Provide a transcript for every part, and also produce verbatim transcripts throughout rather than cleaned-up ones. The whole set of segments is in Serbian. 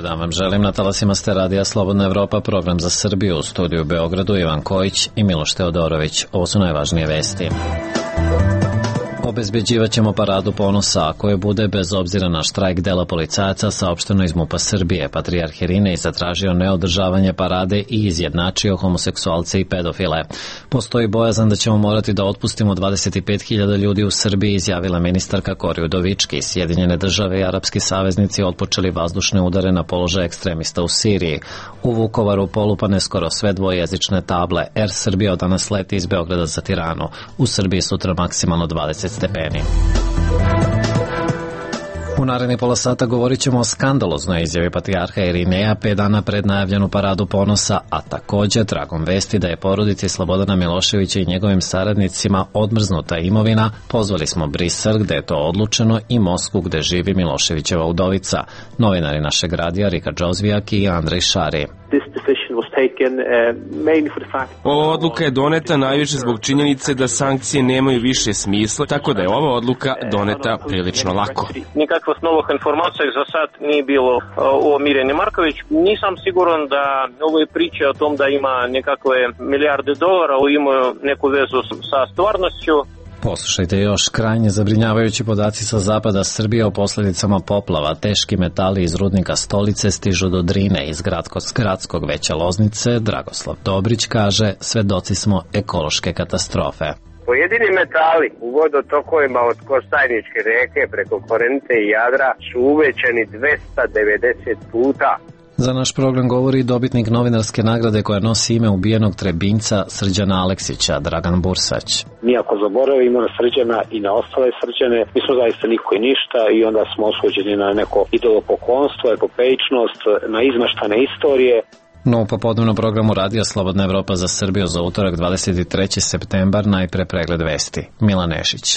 dan vam želim. Na talasima ste Radija Slobodna Evropa, program za Srbiju. U studiju u Beogradu Ivan Kojić i Miloš Teodorović. Ovo su najvažnije vesti. Obezbeđivaćemo paradu ponosa ako je bude bez obzira na štrajk dela policajaca, saopšteno iz MUP-a Srbije. Patrijarh Irinej zatražio neodržavanje parade i izjednačio homoseksualce i pedofile. Postoji bojazan da ćemo morati da otpustimo dvadeset pet hiljada ljudi u Srbiji, izjavila ministarka Kori Udovički. Sjedinjene države i arapski saveznici otpočeli vazdušne udare na položaj ekstremista u Siriji. U Vukovaru polupane skoro sve dvojezične table. Er Srbija od danas leti iz Beograda za Tiranu. U Srbiji sutra maksimalno dvadeset stepeni. U narednih pola sata govorit ćemo o skandaloznoj izjavi patrijarha Irineja pet dana pred najavljenu paradu ponosa, a takođe tragom vesti da je porodici Slobodana Miloševića i njegovim saradnicima odmrznuta imovina. Pozvali smo Brisel gde je to odlučeno i Moskvu gde živi Miloševićeva udovica. Novinari našeg radija Rika Džozvijak i Andrej Šari. Ova odluka je doneta najviše zbog činjenice da sankcije nemaju više smisla, tako da je ova odluka doneta prilično lako. Nikakvih novih informacija za sad nije bilo o Mirjani Marković. Nisam siguran da ove priče o tom da ima nekakve milijarde dolara imaju neku vezu sa stvarnošću. Poslušajte još krajnje zabrinjavajući podaci sa zapada Srbije o posljedicama poplava. Teški metali iz rudnika Stolice stižu do Drine iz gradskog veća Loznice. Dragoslav Dobrić kaže, svedoci smo ekološke katastrofe. Pojedini metali u vodotokovima od Kostajničke reke preko Korenite i Jadra su uvećani dvesta devedeset puta. Za naš program govori dobitnik novinarske nagrade koja nosi ime ubijenog Trebinjca Srđana Aleksića, Dragan Bursać. Mi ako zaboravimo na Srđana i na ostale Srđane, mi smo zaista niko i ništa i onda smo osuđeni na neko idolopoklonstvo, epopeičnost, na izmeštane istorije. No, u popodnevnom programu Radija Slobodna Evropa za Srbiju za utorak dvadeset treći septembar najpre pregled vesti. Milan Nešić.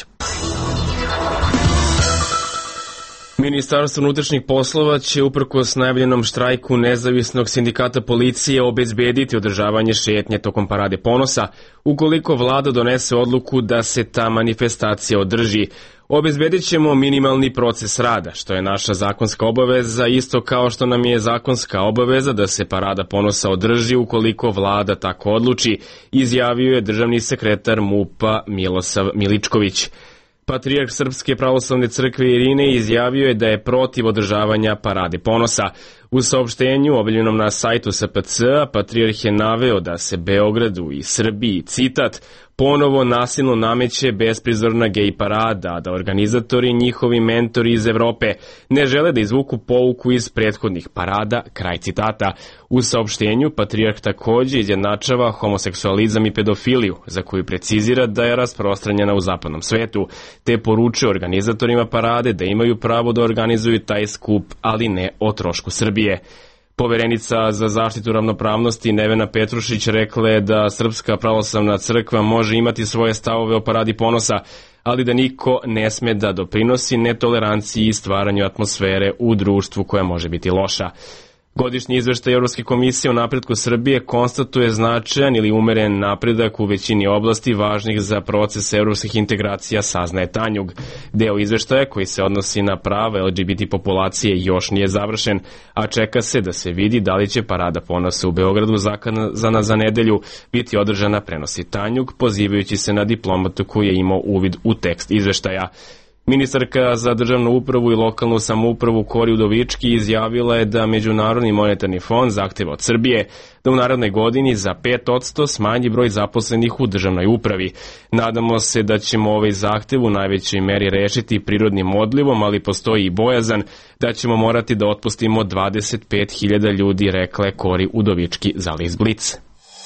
Ministarstvo unutrašnjih poslova će uprkos najavljenom štrajku nezavisnog sindikata policije obezbediti održavanje šetnje tokom parade ponosa ukoliko vlada donese odluku da se ta manifestacija održi. Obezbedit ćemo minimalni proces rada, što je naša zakonska obaveza, isto kao što nam je zakonska obaveza da se parada ponosa održi ukoliko vlada tako odluči, izjavio je državni sekretar MUP-a Milosav Miličković. Patrijarh Srpske pravoslavne crkve Irinej izjavio je da je protiv održavanja parade ponosa. U saopštenju objavljenom na sajtu S P C-a patrijarh je naveo da se Beogradu i Srbiji, citat, ponovo nasilno nameće besprizorna gej parada, a da organizatori i njihovi mentori iz Evrope ne žele da izvuku pouku iz prethodnih parada, kraj citata. U saopštenju patrijarh takođe izjednačava homoseksualizam i pedofiliju, za koju precizira da je rasprostranjena u zapadnom svetu, te poručuje organizatorima parade da imaju pravo da organizuju taj skup, ali ne o trošku Srbije. Poverenica za zaštitu ravnopravnosti Nevena Petrušić rekla je da Srpska pravoslavna crkva može imati svoje stavove o paradi ponosa, ali da niko ne sme da doprinosi netoleranciji i stvaranju atmosfere u društvu koja može biti loša. Godišnji izveštaj Evropske komisije o napretku Srbije konstatuje značajan ili umeren napredak u većini oblasti važnih za proces evropskih integracija, saznaje Tanjug. Deo izveštaja koji se odnosi na prava L G B T populacije još nije završen, a čeka se da se vidi da li će parada ponosa u Beogradu zakazana za nedelju biti održana, prenosi Tanjug, pozivajući se na diplomatu koji je imao uvid u tekst izveštaja. Ministarka za državnu upravu i lokalnu samoupravu Kori Udovički izjavila je da Međunarodni monetarni fond zahteva od Srbije da u narednoj godini za pet posto smanji broj zaposlenih u državnoj upravi. Nadamo se da ćemo ovaj zahtev u najvećoj meri rešiti prirodnim odlivom, ali postoji i bojazan da ćemo morati da otpustimo dvadeset pet hiljada ljudi, rekla je Kori Udovički za list Blic.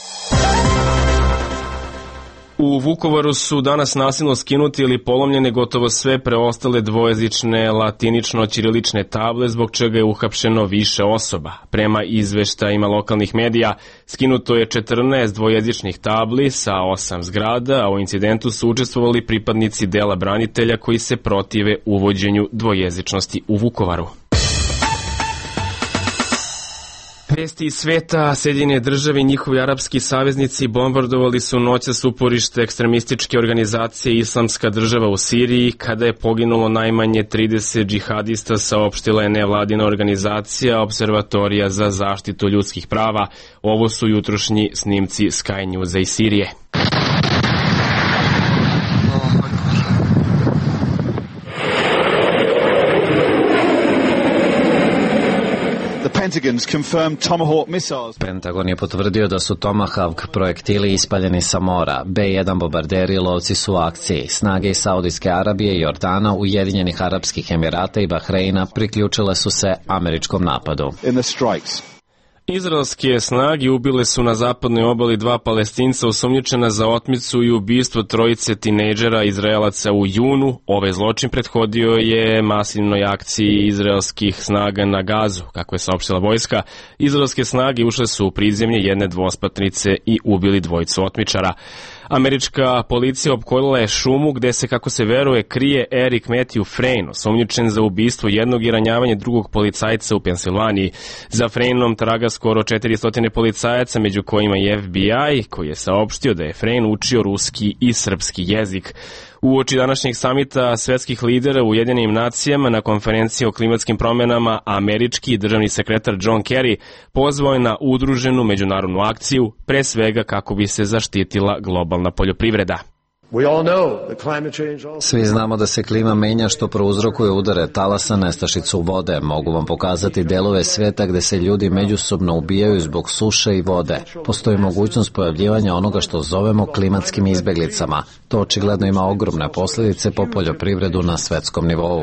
U Vukovaru su danas nasilno skinuti ili polomljene gotovo sve preostale dvojezične latinično-ćirilične table, zbog čega je uhapšeno više osoba. Prema izveštajima lokalnih medija, skinuto je četrnaest dvojezičnih tabli sa osam zgrada, a u incidentu su učestvovali pripadnici dela branitelja koji se protive uvođenju dvojezičnosti u Vukovaru. Vesti iz sveta, Sjedinjene države i njihovi arapski saveznici bombardovali su noćas uporište ekstremističke organizacije Islamska država u Siriji, kada je poginulo najmanje trideset džihadista, saopštila je nevladina organizacija Observatorija za zaštitu ljudskih prava. Ovo su jutrošnji snimci Sky Newsa iz Sirije. Pentagon je potvrdio da su Tomahawk projektili ispaljeni sa mora. be jedan bombarderi lovci su u akciji. Snage iz Saudijske Arabije, Jordana, Ujedinjenih Arapskih Emirata i Bahreina priključile su se američkom napadu. Izraelske snage ubile su na zapadnoj obali dva Palestinca osumnjičena za otmicu i ubistvo trojice tinejdžera Izraelaca u junu. Ovaj zločin prethodio je masivnoj akciji izraelskih snaga na Gazu, kako je saopštila vojska. Izraelske snage ušle su u prizemlje jedne dvospratnice i ubili dvojicu otmičara. Američka policija opkolila je šumu gde se, kako se veruje, krije Eric Matthew Frayne, osumnjičen za ubistvo jednog i ranjavanje drugog policajca u Pensilvaniji. Za Fraynom traga skoro četiristo policajaca, među kojima i F B I, koji je saopštio da je Frayne učio ruski i srpski jezik. Uoči današnjeg samita svetskih lidera u Ujedinjenim nacijama na konferenciji o klimatskim promenama, američki državni sekretar John Kerry pozvao je na udruženu međunarodnu akciju, pre svega kako bi se zaštitila globalna poljoprivreda. Svi znamo da se klima menja, što prouzrokuje udare talasa, nestašicu vode. Mogu vam pokazati delove sveta gde se ljudi međusobno ubijaju zbog suše i vode. Postoji mogućnost pojavljivanja onoga što zovemo klimatskim izbeglicama. To očigledno ima ogromne posljedice po poljoprivredu na svetskom nivou.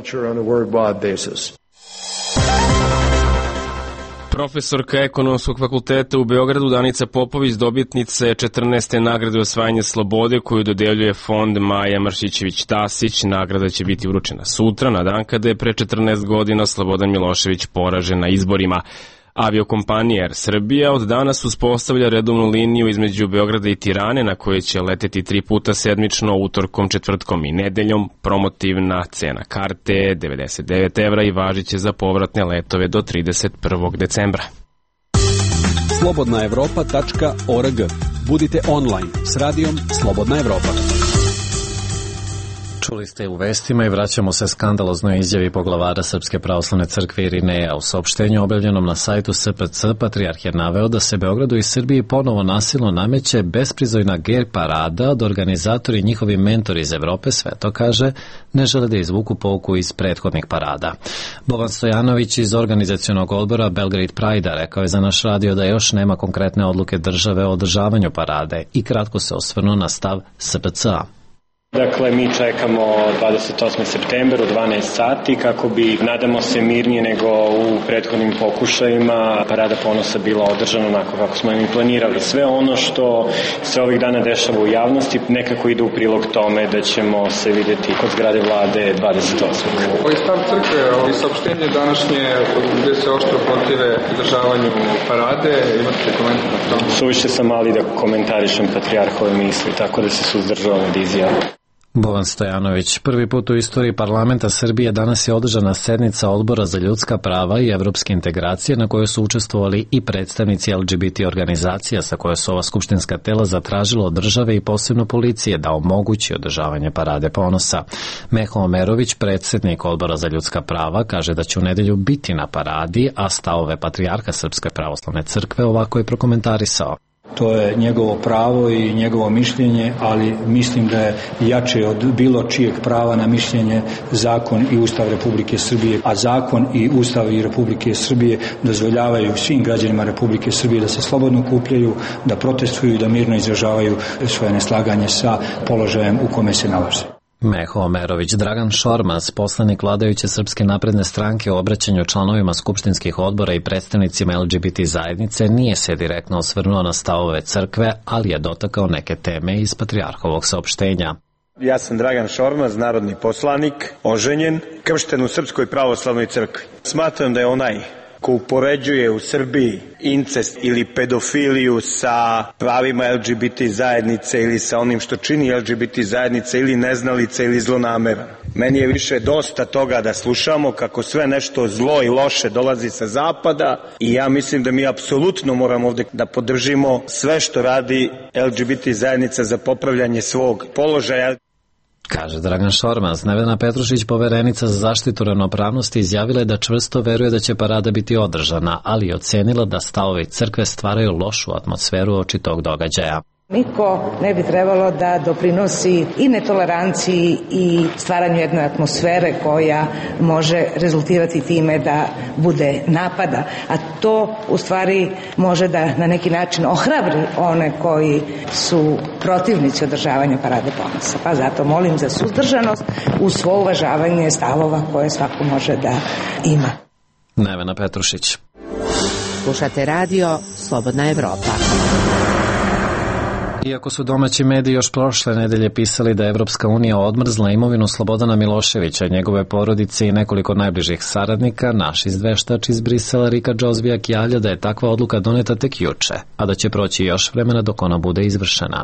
Profesorka Ekonomskog fakulteta u Beogradu Danica Popović dobitnica je četrnaeste nagrade osvajanje slobode koju dodeljuje fond Maja Maršićević-Tasić. Nagrada će biti uručena sutra, na dan kada je pre četrnaest godina Slobodan Milošević poražen na izborima. Aviokompanija Air Srbija od danas uspostavlja redovnu liniju između Beograda i Tirane, na kojoj će leteti tri puta sedmično, utorkom, četvrtkom i nedeljom. Promotivna cena karte je devedeset devet evra i važiće za povratne letove do trideset prvog decembra. slobodna evropa tačka org. Budite online s radijom Slobodna Evropa. Čuli ste u vestima i vraćamo se skandaloznoj izjavi poglavara Srpske pravoslavne crkve Irineja. U saopštenju objavljenom na sajtu S P C patrijarh je naveo da se Beogradu i Srbiji ponovo nasilno nameće besprizojna gej parada, da organizatori i njihovi mentori iz Evrope, sve to kaže, ne žele da izvuku pouku iz prethodnih parada. Bovan Stojanović iz organizacionog odbora Belgrade Pride-a rekao je za naš radio da još nema konkretne odluke države o održavanju parade i kratko se osvrnuo na stav S P C-a. Dakle, mi čekamo dvadeset osmog septembra u dvanaest sati kako bi, nadamo se, mirnije nego u prethodnim pokušajima Parada ponosa bila održana onako kako smo im planirali. Sve ono što se ovih dana dešava u javnosti nekako ide u prilog tome da ćemo se videti kod zgrade vlade dvadeset osmog Ovo je stav crkve, ovo je saopštenje današnje gde se oštro protive održavanju parade. Imate komentar na tom? Suviše sam mali da komentarišem patrijarhove misli, tako da se suzdržavam od izjava. Bovan Stojanović. Prvi put u istoriji parlamenta Srbije danas je održana sednica Odbora za ljudska prava i evropske integracije, na kojoj su učestvovali i predstavnici L G B T organizacija, sa koje su ova skupštinska tela zatražila od države i posebno policije da omogući održavanje Parade ponosa. Meho Omerović, predsednik Odbora za ljudska prava, kaže da će u nedelju biti na paradi, a stavove patrijarha Srpske pravoslavne crkve ovako je prokomentarisao. To je njegovo pravo i njegovo mišljenje, ali mislim da je jače od bilo čijeg prava na mišljenje zakon i Ustav Republike Srbije, a zakon i Ustav i Republike Srbije dozvoljavaju svim građanima Republike Srbije da se slobodno okupljaju, da protestuju i da mirno izražavaju svoje neslaganje sa položajem u kome se nalaze. Meho Omerović. Dragan Šormaz, poslanik vladajuće Srpske napredne stranke, u obraćanju članovima skupštinskih odbora i predstavnicima L G B T zajednice nije se direktno osvrnuo na stavove crkve, ali je dotakao neke teme iz patrijarhovog saopštenja. Ja sam Dragan Šormaz, narodni poslanik, oženjen, kršten u Srpskoj pravoslavnoj crkvi. Smatram da je onaj ko upoređuje u Srbiji incest ili pedofiliju sa pravima L G B T zajednice ili sa onim što čini L G B T zajednice ili neznalica ili zlonameran. Meni je više dosta toga da slušamo kako sve nešto zlo i loše dolazi sa zapada i ja mislim da mi apsolutno moramo ovde da podržimo sve što radi L G B T zajednica za popravljanje svog položaja. Kaže Dragan Šormaz. Nevena Petrušić, poverenica za zaštitu ravnopravnosti, izjavila je da čvrsto veruje da će parada biti održana, ali je ocenila da stavovi crkve stvaraju lošu atmosferu oči tog događaja. Niko ne bi trebalo da doprinosi i netoleranciji i stvaranju jedne atmosfere koja može rezultirati time da bude napada, a to u stvari može da na neki način ohrabri one koji su protivnici održavanja parade ponosa. Pa zato molim za suzdržanost uz svo uvažavanje stavova koje svako može da ima. Nevena Petrušić. Slušate radio Slobodna Evropa. Iako su domaći mediji još prošle nedelje pisali da je Evropska unija odmrzla imovinu Slobodana Miloševića, njegove porodice i nekoliko najbližih saradnika, naš izveštač iz Brisela Rika Džozbijak javlja da je takva odluka doneta tek juče, a da će proći još vremena dok ona bude izvršena.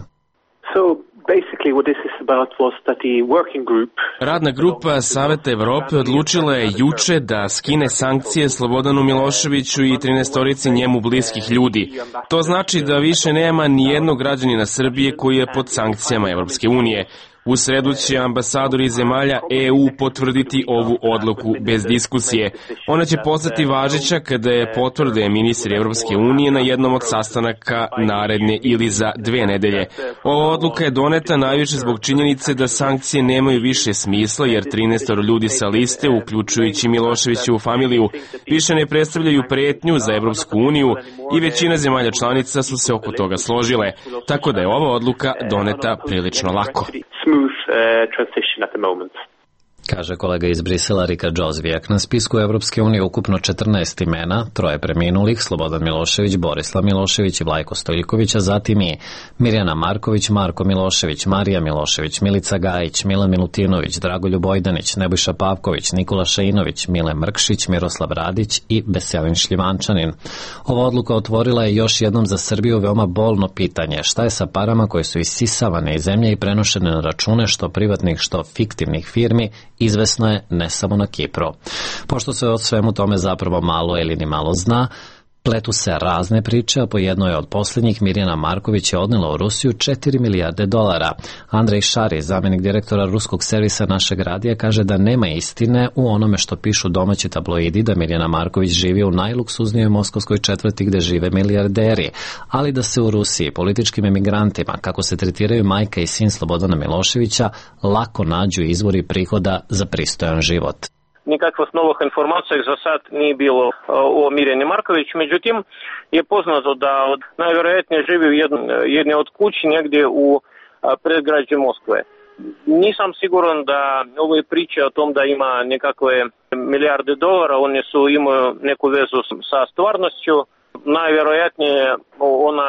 Radna grupa Saveta Evrope odlučila je juče da skine sankcije Slobodanu Miloševiću i trinaestorici njemu bliskih ljudi. To znači da više nema ni jednog građanina Srbije koji je pod sankcijama Evropske unije. U sredu će ambasadori zemalja E U potvrditi ovu odluku bez diskusije. Ona će postati važeća kada je potvrde ministri Evropske unije na jednom od sastanaka naredne ili za dve nedelje. Ova odluka je doneta najviše zbog činjenice da sankcije nemaju više smisla jer trinaest ljudi sa liste, uključujući Miloševićevu familiju, više ne predstavljaju pretnju za Evropsku uniju i većina zemalja članica su se oko toga složile, tako da je ova odluka doneta prilično lako. Smooth uh, transition at the moment. Kaže kolega iz Brisela Rika Džozbijak. Na spisku Evropske unije ukupno četrnaest imena, troje preminulih, Slobodan Milošević, Borislav Milošević i Vlajko Stojiljković, a zatim i Mirjana Marković, Marko Milošević, Marija Milošević, Milica Gajić, Milan Milutinović, Dragoljub Ojdanić, Nebojša Pavković, Nikola Šainović, Mile Mrkšić, Miroslav Radić i Veselin Šljivančanin. Ova odluka otvorila je još jednom za Srbiju veoma bolno pitanje: šta je sa parama koje su isisavane iz zemlje i prenošene na račune što privatnih, što fiktivnih firmi, izvesno je ne samo na Kipru. Pošto se o svemu tome zapravo malo ili ni malo zna, pletu se razne priče, a po jednoj od posljednjih Mirjana Marković je odnela u Rusiju četiri milijarde dolara. Andrej Šari, zamjenik direktora ruskog servisa našeg radija, kaže da nema istine u onome što pišu domaći tabloidi da Mirjana Marković živi u najluksuznijoj moskovskoj četvrti gde žive milijarderi, ali da se u Rusiji političkim emigrantima, kako se tretiraju majka i sin Slobodana Miloševića, lako nađu izvori prihoda za pristojan život. Nikakvih novih informacija za sad nije bilo o Mirjani Marković, međutim je poznato da od, najvjerojatnije živi u jedne od kući negdje u predgrađu Moskve. Nisam siguran da ove priče o tom da ima nekakve milijarde dolara, one su imaju neku vezu sa stvarnošću. Najvjerojatnije ona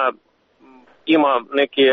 ima neke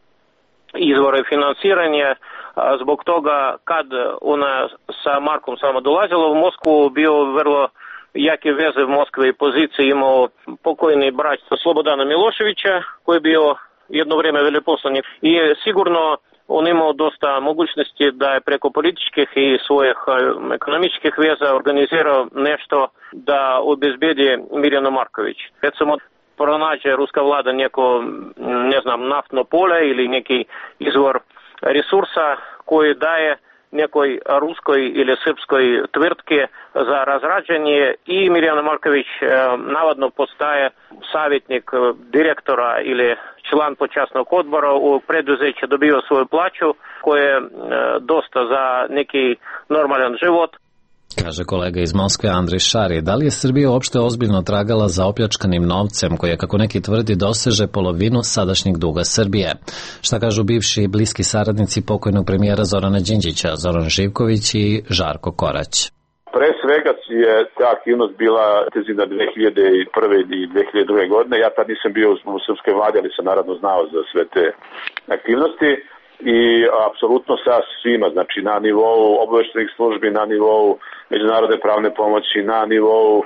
izvore financiranja. Zbog toga kad ona sa Markom samo dolazila u Moskvu, bio vrlo jake veze v Moskvi i pozicije imao pokojni brat Slobodana Miloševića, koji je bio jedno vrijeme veleposlanik. I sigurno on imao dosta mogućnosti da je preko političkih i svojih ekonomičkih veza organizirao nešto da obezbedi Mirjanu Marković. Recimo, pronađe ruska vlada neko, ne znam, naftno pole ili neki izvor resursa koji daje nekoj ruskoj ili srpskoj tvrtki za razrađanje i Mirjana Marković e, navodno postaje savjetnik direktora ili član počasnog odbora u preduzeću, dobio svoju plaću koja je e, dosta za neki normalan život. Kaže kolega iz Moskve Andrej Šari. Da li je Srbija uopšte ozbiljno tragala za opljačkanim novcem koji je, kako neki tvrdi, doseže polovinu sadašnjeg duga Srbije? Šta kažu bivši i bliski saradnici pokojnog premijera Zorana Đinđića, Zoran Živković i Žarko Korać? Pre svega je ta aktivnost bila intenzivna dve hiljade prve i dve hiljade druge godine. Ja tad nisam bio u srpskoj vladi, ali sam naravno znao za sve te aktivnosti. I apsolutno sa svima, znači na nivou obaveštajnih službi, na nivou međunarodne pravne pomoći, na nivou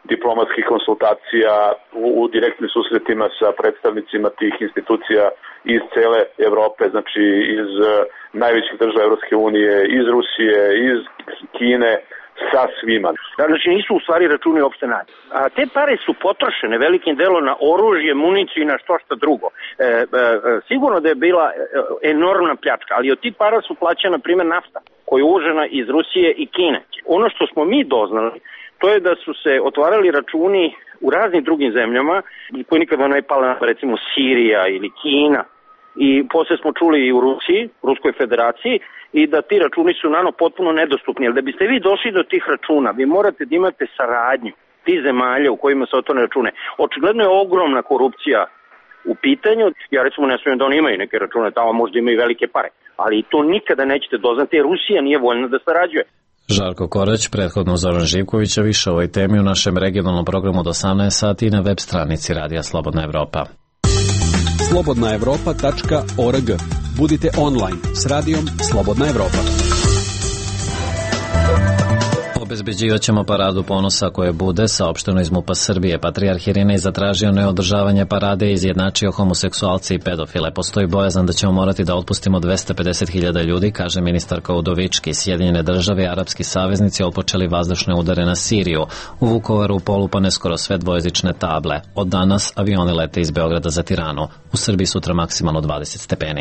diplomatskih konsultacija, u, u direktnim susretima sa predstavnicima tih institucija iz cele Evrope, znači iz uh, najvećih država Evropske unije, iz Rusije, iz Kine, sa svima. Znači nisu u stvari računi uopšte nađe. A te pare su potrošene velikim delom na oružje, municiju i na što što drugo. E, e, sigurno da je bila enormna pljačka, ali od tih para su plaćena, na primjer, nafta koja je uvožena iz Rusije i Kine. Ono što smo mi doznali, to je da su se otvarali računi u raznim drugim zemljama, koji nikada ne je pala, recimo Sirija ili Kina, i posle smo čuli i u Rusiji, Ruskoj federaciji, i da ti računi su nano potpuno nedostupni. Jer da biste vi došli do tih računa, vi morate da imate saradnju tih zemalja u kojima se otvore račune. Očigledno je ogromna korupcija u pitanju. Ja recimo ne smijem da oni imaju neke račune, tamo možda imaju velike pare. Ali to nikada nećete doznati, jer Rusija nije voljna da sarađuje. Žarko Korać, prethodno Zoran Živković, a više o ovoj temi u našem regionalnom programu do osamnaest sati i na web stranici Radija Slobodna Evropa. slobodna evropa tačka org. Budite online s radijom Slobodna Evropa. Obezbeđivat ćemo paradu ponosa koje bude, saopšteno iz MUP-a Srbije. Patrijarh Irinej zatražio neodržavanje parade i izjednačio homoseksualce i pedofile. Postoji bojazan da ćemo morati da otpustimo dvesta pedeset hiljada ljudi, kaže ministarka Udovički. Sjedinjene države i arapski saveznici otpočeli vazdušne udare na Siriju. U Vukovaru polupane skoro sve dvojezične table. Od danas avioni lete iz Beograda za Tiranu. U Srbiji sutra maksimalno dvadeset stepeni.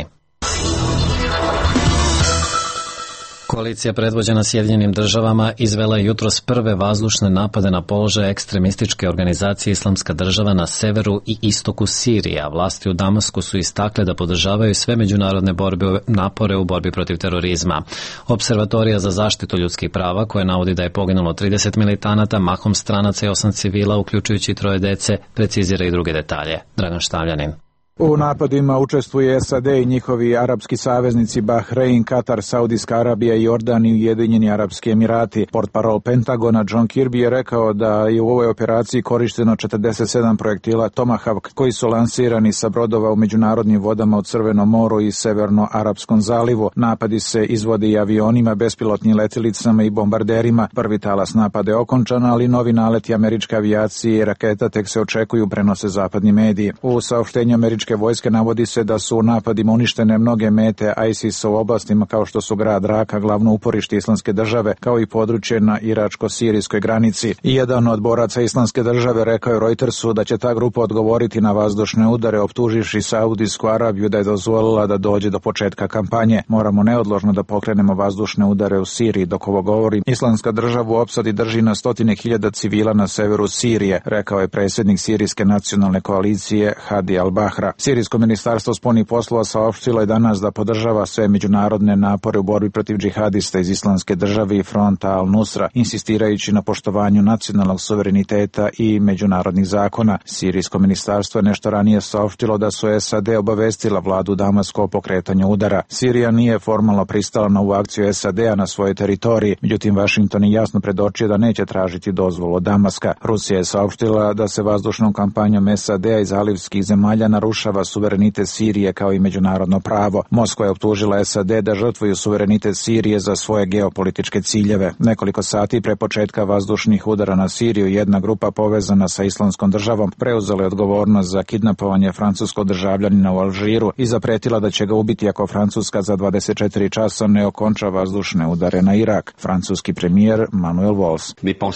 Koalicija predvođena Sjedinjenim državama izvela je jutros prve vazdušne napade na položaje ekstremističke organizacije Islamska država na severu i istoku Sirije, a vlasti u Damasku su istakle da podržavaju sve međunarodne borbe, napore u borbi protiv terorizma. Observatorija za zaštitu ljudskih prava, koja navodi da je poginulo trideset militanata, mahom stranaca i osam civila, uključujući troje dece, precizira i druge detalje. Dragan Štavljanin. U napadima učestvuje S A D i njihovi arapski saveznici Bahrein, Katar, Saudijska Arabija, Jordan i Ujedinjeni Arapski Emirati. Portparol Pentagona John Kirby je rekao da je u ovoj operaciji korišteno četrdeset sedam projektila Tomahawk koji su lansirani sa brodova u međunarodnim vodama u Crvenom moru i Severno-Arapskom zalivu. Napadi se izvode i avionima, bespilotnim letjelicama i bombarderima. Prvi talas napada je okončan, ali novi naleti američke avijacije i raketa tek se očekuju, prenose zapadni mediji. U saopštenju američke vojske navodi se da su u napadima uništene mnoge mete ISIS-a u oblastima kao što su grad Raka, glavno uporište Islamske države, kao i područje na iračko-sirijskoj granici. I jedan od boraca Islamske države rekao je Reutersu da će ta grupa odgovoriti na vazdušne udare, optuživši Saudijsku Arabiju da je dozvolila da dođe do početka kampanje. Moramo neodložno da pokrenemo vazdušne udare u Siriji. Dok ovo govori, Islamska država u opsadi drži na stotine hiljada civila na severu Sirije, rekao je predsjednik Sirijske nacionalne koalicije Hadi al-Bahra. Sirijsko ministarstvo spoljnih poslova saopštilo je danas da podržava sve međunarodne napore u borbi protiv džihadista iz Islamske države i fronta Al-Nusra, insistirajući na poštovanju nacionalnog suvereniteta i međunarodnih zakona. Sirijsko ministarstvo je nešto ranije saopštilo da su S A D obavestila vladu Damaska o pokretanju udara. Sirija nije formalno pristala na ovu akciju S A D-a na svojoj teritoriji, međutim Washington je jasno predočio da neće tražiti dozvolu od Damaska. Rusija je saopštila da se vazdušnom kampanjom S A D-a iz zalivskih zemalja narušava suverenitet Sirije kao i međunarodno pravo. Moskva je optužila S A D da žrtvuju suverenitet Sirije za svoje geopolitičke ciljeve. Nekoliko sati pre početka vazdušnih udara na Siriju jedna grupa povezana sa Islamskom državom preuzela je odgovornost za kidnapovanje francuskog državljanina u Alžiru i zapretila da će ga ubiti ako Francuska za dvadeset četiri časa ne okonča vazdušne udare na Irak. Francuski premijer Manuel Valls.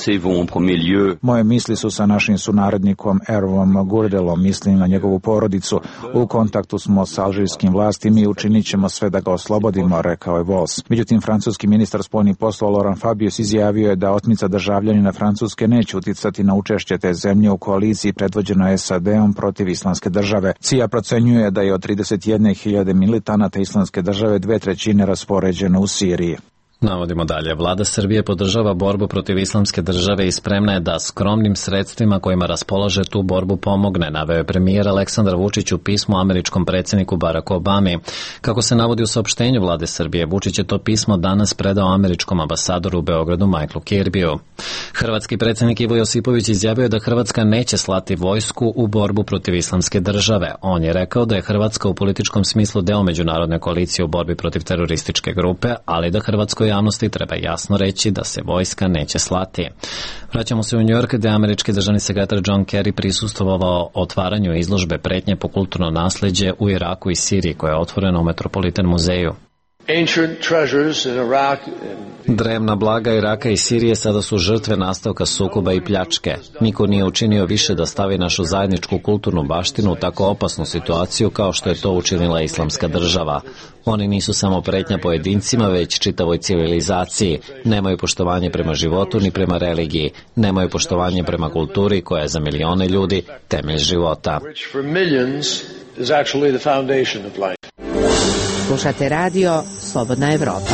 Moje misli su sa našim sunarodnikom Ervom Gurdelom, mislim na njegovu porodicu. U kontaktu smo s alžirskim vlastima i učinit ćemo sve da ga oslobodimo, rekao je Valls. Međutim, francuski ministar spoljnih poslova Laurent Fabius izjavio je da otmica državljanina Francuske neće uticati na učešće te zemlje u koaliciji predvođenoj S A D-om protiv Islamske države. C I A procenjuje da je od trideset jedne hiljade militanata Islamske države dve trećine raspoređeno u Siriji. Navodimo dalje. Vlada Srbije podržava borbu protiv Islamske države i spremna je da skromnim sredstvima kojima raspolaže tu borbu pomogne, naveo je premijer Aleksandar Vučić u pismu američkom predsjedniku Baracku Obami. Kako se navodi u saopštenju Vlade Srbije, Vučić je to pismo danas predao američkom ambasadoru u Beogradu Michaelu Kirbiju. Hrvatski predsjednik Ivo Josipović izjavio da Hrvatska neće slati vojsku u borbu protiv Islamske države. On je rekao da je Hrvatska u političkom smislu deo međunarodne koalicije u borbi protiv terorističke grupe, ali da Hrvatskoj javnosti treba jasno reći da se vojska neće slati. Vraćamo se u New York, gde je američki državni sekretar John Kerry prisustvovao otvaranju izložbe pretnje po kulturno nasleđe u Iraku i Siriji, koja je otvorena u Metropolitan muzeju. Drevna blaga Iraka i Sirije sada su žrtve nastavka sukoba i pljačke. Niko nije učinio više da stavi našu zajedničku kulturnu baštinu u tako opasnu situaciju kao što je to učinila Islamska država. Oni nisu samo pretnja pojedincima, već čitavoj civilizaciji. Nemaju poštovanje prema životu ni prema religiji. Nemaju poštovanje prema kulturi koja je za milione ljudi temelj života. Slušate radio Slobodna Evropa.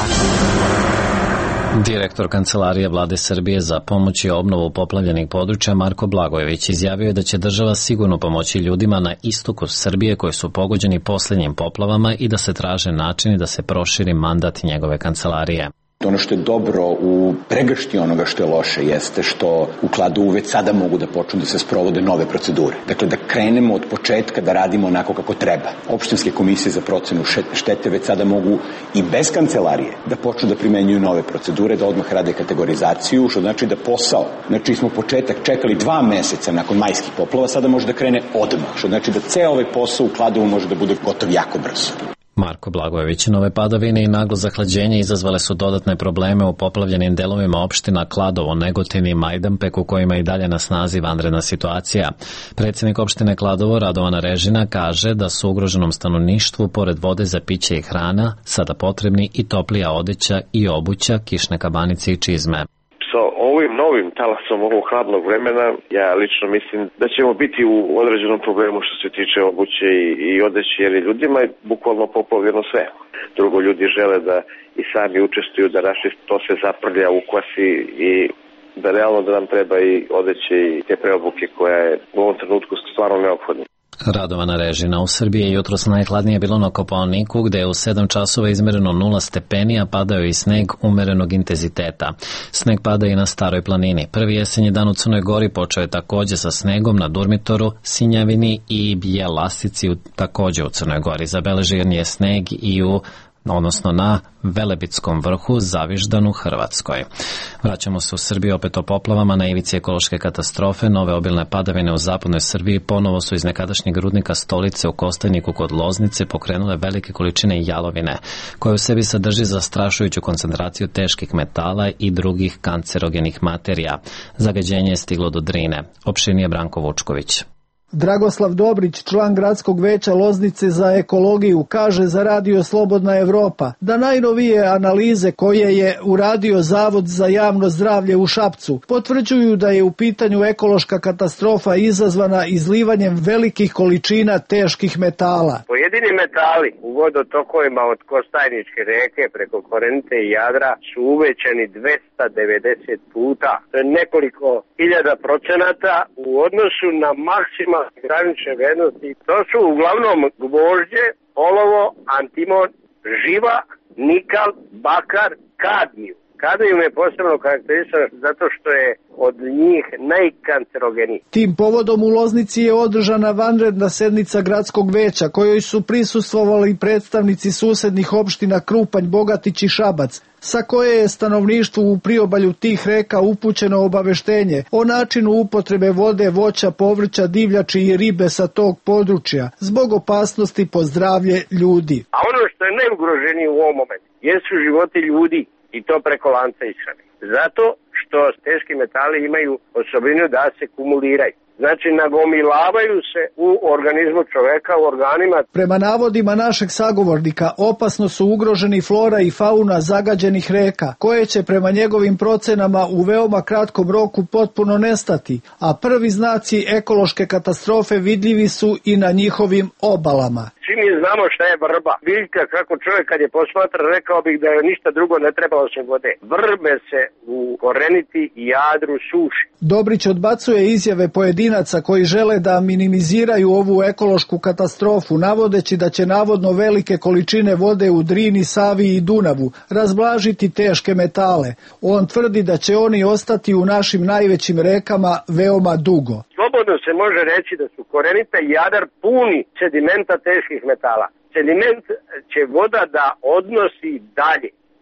Direktor Kancelarije Vlade Srbije za pomoć i obnovu poplavljenih područja Marko Blagojević izjavio je da će država sigurno pomoći ljudima na istoku Srbije koji su pogođeni posljednjim poplavama i da se traže načini da se proširi mandat njegove kancelarije. Ono što je dobro u pregršti onoga što je loše jeste što u Kladovu već sada mogu da počnu da se sprovode nove procedure. Dakle, da krenemo od početka da radimo onako kako treba. Opštinske komisije za procenu štete već sada mogu i bez kancelarije da počnu da primenjuju nove procedure, da odmah rade kategorizaciju, što znači da posao, znači smo početak čekali dva meseca nakon majskih poplava, sada može da krene odmah, što znači da ceo ovaj posao u Kladovu može da bude gotov jako brzo. Marko Blagojević, nove padavine i naglo zahlađenje izazvale su dodatne probleme u poplavljenim delovima opština Kladovo, Negotin i Majdanpek, u kojima je i dalje na snazi vanredna situacija. Predsjednik opštine Kladovo, Radovana Režina, kaže da su ugroženom stanovništvu, pored vode za piće i hrana, sada potrebni i toplija odeća i obuća, kišne kabanice i čizme. Sa ovim novim talasom ovog hladnog vremena, ja lično mislim da ćemo biti u određenom problemu što se tiče obuće i, i odeće, jer ljudima je bukvalno poplavljeno sve. Drugo, ljudi žele da i sami učestvuju da naši to se zaprlja u kvasi i da realno da nam treba i odeće i te preobuke koja je u ovom trenutku stvarno neophodna. Radovana Režina, u Srbiji je jutros najhladnije bilo na Kopaoniku, gde je u sedam časova izmereno nula stepeni, a padao i sneg umerenog intenziteta. Sneg pada i na Staroj planini. Prvi jesenji dan u Crnoj Gori počeo je takođe sa snegom na Durmitoru, Sinjavini i Bjelasici, takođe u Crnoj Gori. Zabeležen je sneg i u odnosno na Velebitskom vrhu, Zaviždanu, Hrvatskoj. Vraćamo se u Srbiju opet o poplavama na ivici ekološke katastrofe. Nove obilne padavine u zapadnoj Srbiji ponovo su iz nekadašnjeg rudnika Stolice u Kostajniku kod Loznice pokrenule velike količine jalovine, koje u sebi sadrži zastrašujuću koncentraciju teških metala i drugih kancerogenih materija. Zagađenje je stiglo do Drine. Opširnije Branko Vučković. Dragoslav Dobrić, član gradskog veća Loznice za ekologiju, kaže za Radio Slobodna Evropa da najnovije analize koje je uradio Zavod za javno zdravlje u Šapcu potvrđuju da je u pitanju ekološka katastrofa izazvana izlivanjem velikih količina teških metala. Pojedini metali u vodotokovima od Kostajničke reke preko Korenite i Jadra su uvećani dvesta devedeset puta. To je nekoliko hiljada procenata u odnosu na maksimalno granične vrednosti. To su uglavnom gvožđe, olovo, antimon, živa, nikal, bakar, kadmijum. Kadmijum je posebno karakterističan zato što je od njih najkancerogeniji. Tim povodom u Loznici je održana vanredna sednica gradskog veća kojoj su prisustvovali predstavnici susednih opština Krupanj, Bogatić i Šabac, sa koje je stanovništvu u priobalju tih reka upućeno obaveštenje o načinu upotrebe vode, voća, povrća, divljači i ribe sa tog područja zbog opasnosti po zdravlje ljudi. A ono što je najugroženije u ovom momentu jesu životi ljudi i to preko lanca ishrane. Zato što teški metali imaju osobinu da se kumuliraju. Znači, nagomilavaju se u organizmu čoveka, u organima. Prema navodima našeg sagovornika, opasno su ugroženi flora i fauna zagađenih reka, koje će prema njegovim procenama u veoma kratkom roku potpuno nestati, a prvi znaci ekološke katastrofe vidljivi su i na njihovim obalama. Svi mi znamo šta je vrba. Biljka, kako čovjek kad je posmatra, rekao bih da je ništa drugo ne treba osim vode. Vrbe se u Koreniti i Jadru suši. Dobrić odbacuje izjave pojedinaca koji žele da minimiziraju ovu ekološku katastrofu, navodeći da će navodno velike količine vode u Drini, Savi i Dunavu razblažiti teške metale. On tvrdi da će oni ostati u našim najvećim rekama veoma dugo. Slobodno se može reći da su Korenita i Jadar puni sedimenta teških metala. Sediment će voda da odnosi dalje.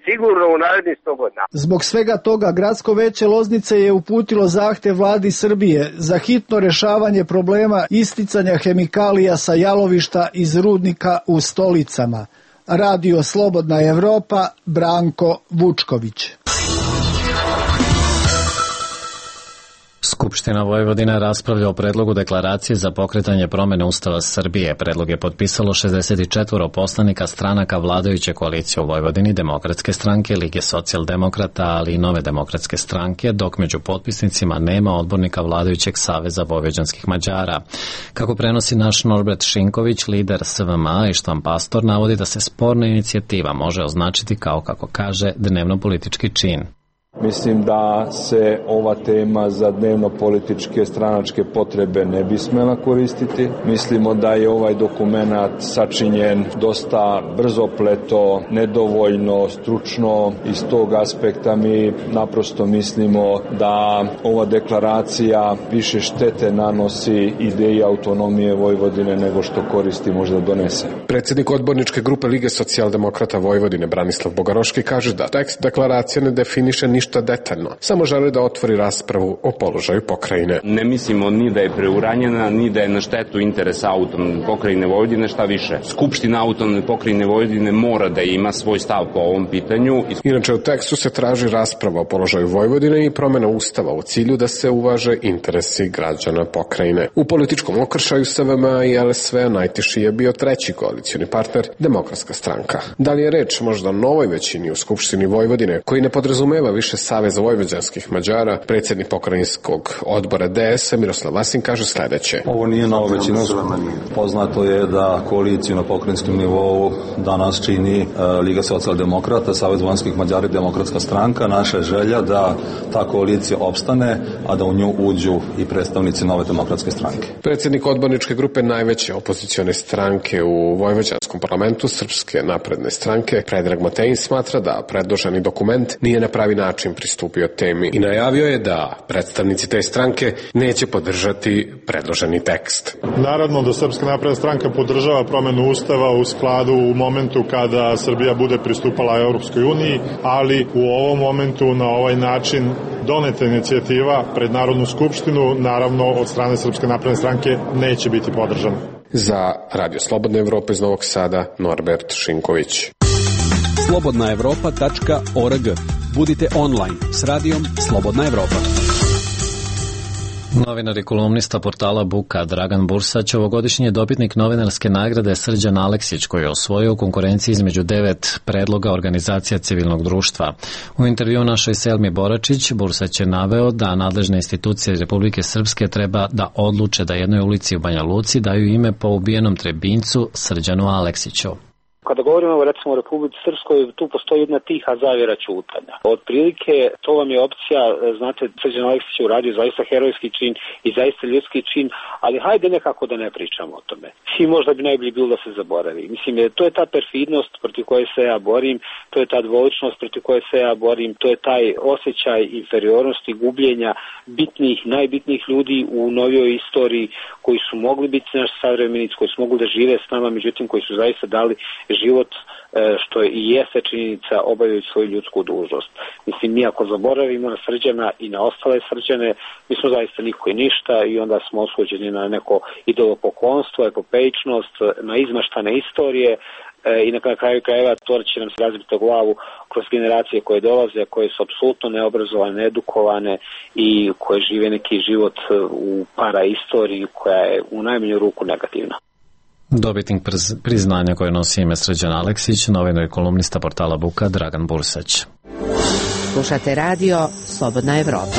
sigurno u narednih sto godina. Zbog svega toga, Gradsko veće Loznice je uputilo zahtev vladi Srbije za hitno rešavanje problema isticanja hemikalija sa jalovišta iz rudnika u Stolicama. Radio Slobodna Evropa, Branko Vučković. Skupština Vojvodine raspravlja o predlogu deklaracije za pokretanje promene Ustava Srbije. Predlog je potpisalo šezdeset četiri poslanika stranaka vladajuće koalicije u Vojvodini, Demokratske stranke, Lige socijaldemokrata, ali i Nove demokratske stranke, dok među potpisnicima nema odbornika vladajućeg Saveza vojvođanskih Mađara. Kako prenosi naš Norbert Šinković, lider S V M A i Štvan Pastor, navodi da se sporna inicijativa može označiti kao, kako kaže, dnevno-politički čin. Mislim da se ova tema za dnevno-političke stranačke potrebe ne bi smela koristiti. Mislimo da je ovaj dokument sačinjen dosta brzopleto, nedovoljno stručno. Iz tog aspekta mi naprosto mislimo da ova deklaracija više štete nanosi ideji autonomije Vojvodine nego što koristi možda donese. Predsjednik odborničke grupe Lige socijaldemokrata Vojvodine Branislav Bogaroški kaže da tekst deklaracije ne definiše ništa detaljno, samo želi da otvori raspravu o položaju pokrajine. Ne mislimo ni da je preuranjena, ni da je na štetu interesa autonomne pokrajine Vojvodine, šta više. Skupština autonomne pokrajine Vojvodine mora da ima svoj stav po ovom pitanju. Inače, u tekstu se traži rasprava o položaju Vojvodine i promjena ustava u cilju da se uvaže interesi građana pokrajine. U političkom okršaju S V M A i L S V najtiši je bio treći koalicioni partner, Demokratska stranka. Da li je reč možda o novoj većini u Skupštini Vojvodine, koji ne podrazumeva više Saveza vojvođanskih Mađara? Predsjednik pokrajinskog odbora D S Miroslav Vasin kaže sljedeće. Ovo nije nova većina. Poznato je da koaliciju na pokrajinskom nivou danas čini e, Liga socijaldemokrata, Savez vojvođanskih Mađara i Demokratska stranka. Naša je želja da ta koalicija opstane, a da u nju uđu i predstavnici Nove demokratske stranke. Predsjednik odborničke grupe najveće opozicione stranke u vojvođanskom parlamentu, Srpske napredne stranke, Predrag Matejin, smatra da predloženi dokument nije na pravi način pristupio temi i najavio je da predstavnici te stranke neće podržati predloženi tekst. Naravno da Srpska napredna stranka podržava promenu Ustava u skladu u momentu kada Srbija bude pristupala Europskoj uniji, ali u ovom momentu na ovaj način doneta inicijativa pred Narodnu skupštinu, naravno od strane Srpske napredne stranke, neće biti podržana. Za Radio Slobodna Evropa iz Novog Sada, Norbert Šinković. slobodna evropa tačka org. Budite online s radijom Slobodna Evropa. Novinar i kolumnista portala Buka Dragan Bursać, ovogodišnji je dobitnik novinarske nagrade Srđan Aleksić, koji je osvojio u konkurenciji između devet predloga organizacija civilnog društva. U intervju našoj Selmi Boračić, Bursać je naveo da nadležne institucije Republike Srpske treba da odluče da jednoj ulici u Banja Luci daju ime po ubijenom Trebinjcu Srđanu Aleksiću. Kada govorimo recimo o Republici Srpskoj, tu postoji jedna tiha zavjera ćutanja. Otprilike, to vam je opcija, znate, Srđan Aleksić je uradio zaista herojski čin i zaista ljudski čin, ali hajde nekako da ne pričamo o tome. I možda bi najbolje bilo da se zaboravi. Mislim, to je ta perfidnost protiv koje se ja borim, to je ta dvoličnost protiv koje se ja borim, to je taj osjećaj inferiornosti, gubljenja bitnih, najbitnijih ljudi u novijoj istoriji koji su mogli biti naš savremenici, koji su mogli da žive s nama, međutim koji su zaista dali život, što i jeste činjenica, obavljajući svoju ljudsku dužnost. Mislim, mi ako zaboravimo na Srđana i na ostale Srđane, mi smo zaista niko i ništa i onda smo osuđeni na neko idolopoklonstvo, epopejčnost, na izmaštane istorije i na kraju krajeva to će nam se razbiti o glavu kroz generacije koje dolaze, koje su apsolutno neobrazovane, needukovane i koje žive neki život u para istoriji koja je u najmanju ruku negativna. Dobitnik priznanja koje nosi ime Srđan Aleksić, novinar i kolumnista portala Buka Dragan Bursać. Slušate radio Slobodna Evropa.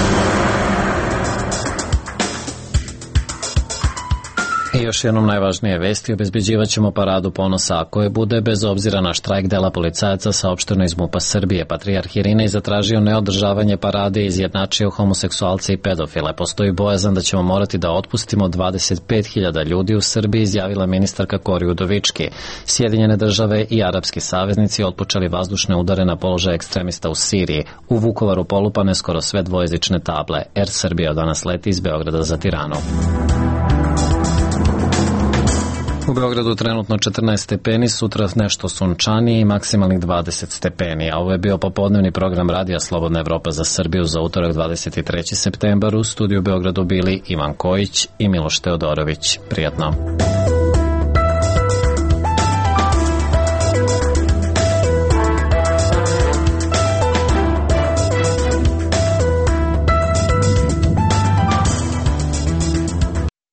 I još jednom najvažnije vesti, obezbeđivat ćemo paradu ponosa ako je bude, bez obzira na štrajk dela policajaca, saopšteno iz MUP-a Srbije. Patrijarh Irinej zatražio neodržavanje parade i izjednačio homoseksualce i pedofile. Postoji bojazan da ćemo morati da otpustimo dvadeset pet hiljada ljudi u Srbiji, izjavila ministarka Kori Udovički. Sjedinjene države i arapski saveznici otpočeli vazdušne udare na položaj ekstremista u Siriji. U Vukovaru polupane skoro sve dvojezične table. Air Srbija danas leti iz Beograda za Tiranu. U Beogradu trenutno četrnaest stepeni, sutra nešto sunčanije i maksimalnih dvadeset stepeni, a ovo je bio popodnevni program Radija Slobodna Evropa za Srbiju za utorak dvadeset treći septembar. U studiju u Beogradu bili Ivan Kojić i Miloš Teodorović. Prijatno.